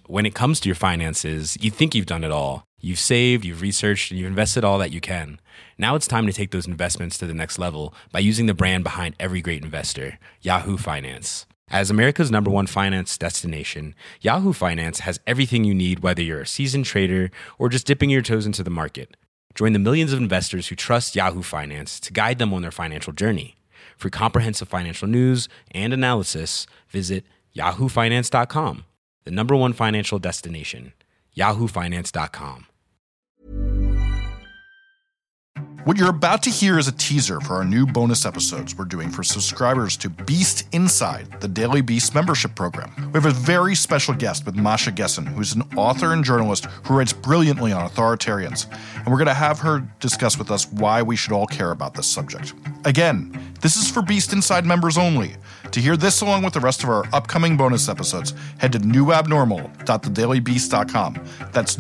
when it comes to your finances, you think you've done it all. You've saved, you've researched, and you've invested all that you can. Now it's time to take those investments to the next level by using the brand behind every great investor, Yahoo Finance. As America's #1 finance destination, Yahoo Finance has everything you need, whether you're a seasoned trader or just dipping your toes into the market. Join the millions of investors who trust Yahoo Finance to guide them on their financial journey. For comprehensive financial news and analysis, visit yahoofinance.com, the #1 financial destination, yahoofinance.com. What you're about to hear is a teaser for our new bonus episodes we're doing for subscribers to Beast Inside, the Daily Beast membership program. We have a very special guest with Masha Gessen, who's an author and journalist who writes brilliantly on authoritarians, and we're going to have her discuss with us why we should all care about this subject. Again, this is for Beast Inside members only. To hear this along with the rest of our upcoming bonus episodes, head to newabnormal.thedailybeast.com. That's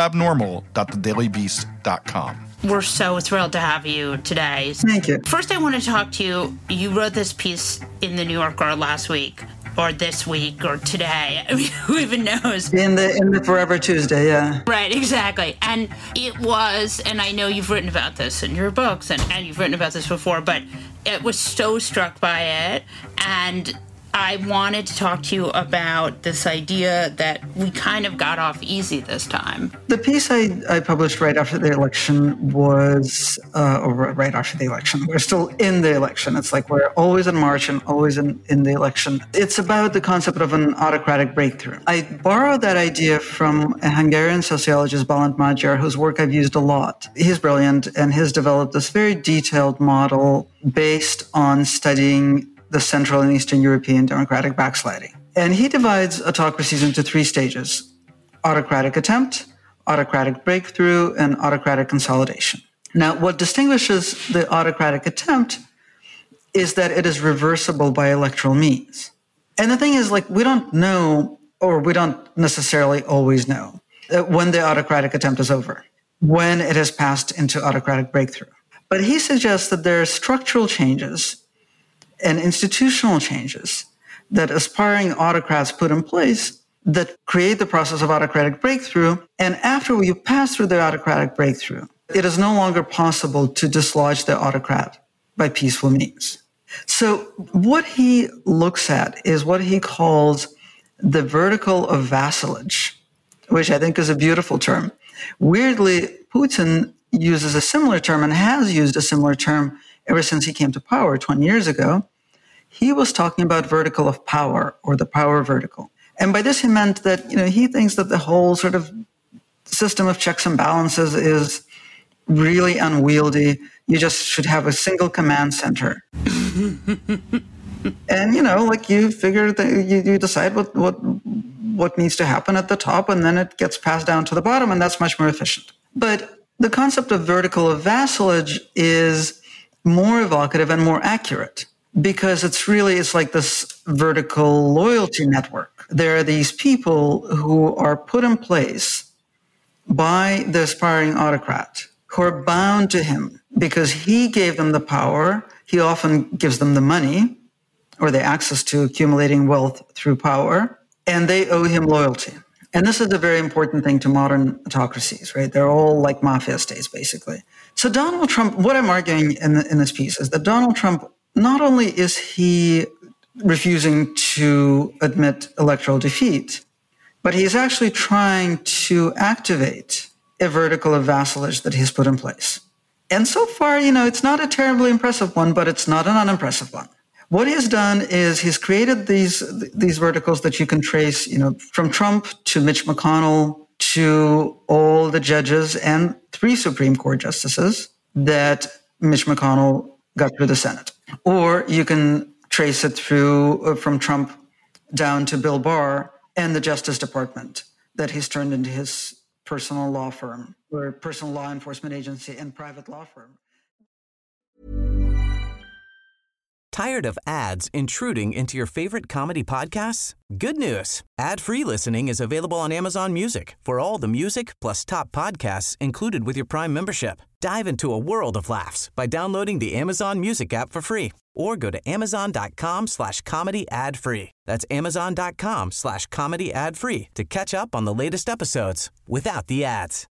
newabnormal.thedailybeast.com. We're so thrilled to have you today. Thank you. First, I want to talk to you. You wrote this piece in the New Yorker last week, or this week, or today. I mean, who even knows? In the Forever Tuesday, yeah. Right, exactly. And it was, and I know you've written about this in your books, and you've written about this before, but it was so struck by it, and I wanted to talk to you about this idea that we kind of got off easy this time. The piece I published right after the election was, right after the election. We're still in the election. It's like we're always in March and always in the election. It's about the concept of an autocratic breakthrough. I borrowed that idea from a Hungarian sociologist, Balint Magyar, whose work I've used a lot. He's brilliant and has developed this very detailed model based on studying the Central and Eastern European democratic backsliding. And he divides autocracies into 3 stages: autocratic attempt, autocratic breakthrough, and autocratic consolidation. Now, what distinguishes the autocratic attempt is that it is reversible by electoral means. And the thing is, like, we don't know, or we don't necessarily always know, when the autocratic attempt is over, when it has passed into autocratic breakthrough. But he suggests that there are structural changes and institutional changes that aspiring autocrats put in place that create the process of autocratic breakthrough. And after you pass through the autocratic breakthrough, it is no longer possible to dislodge the autocrat by peaceful means. So what he looks at is what he calls the vertical of vassalage, which I think is a beautiful term. Weirdly, Putin uses a similar term and has used a similar term ever since he came to power 20 years ago. He was talking about vertical of power, or the power vertical. And by this he meant that, he thinks that the whole sort of system of checks and balances is really unwieldy. You just should have a single command center. And, you figure that you decide what needs to happen at the top, and then it gets passed down to the bottom, and that's much more efficient. But the concept of vertical of vassalage is more evocative and more accurate, because it's like this vertical loyalty network. There are these people who are put in place by the aspiring autocrat, who are bound to him because he gave them the power. He often gives them the money or the access to accumulating wealth through power, and they owe him loyalty. And this is a very important thing to modern autocracies, right? They're all like mafia states, basically. So Donald Trump, what I'm arguing in this piece is that Donald Trump, not only is he refusing to admit electoral defeat, but he's actually trying to activate a vertical of vassalage that he's put in place. And so far, it's not a terribly impressive one, but it's not an unimpressive one. What he has done is he's created these verticals that you can trace, from Trump to Mitch McConnell to all the judges and 3 Supreme Court justices that Mitch McConnell got through the Senate. Or you can trace it through from Trump down to Bill Barr and the Justice Department that he's turned into his personal law firm, or personal law enforcement agency and private law firm. Tired of ads intruding into your favorite comedy podcasts? Good news. Ad-free listening is available on Amazon Music for all the music plus top podcasts included with your Prime membership. Dive into a world of laughs by downloading the Amazon Music app for free or go to amazon.com/comedy ad-free. That's amazon.com/comedy ad-free to catch up on the latest episodes without the ads.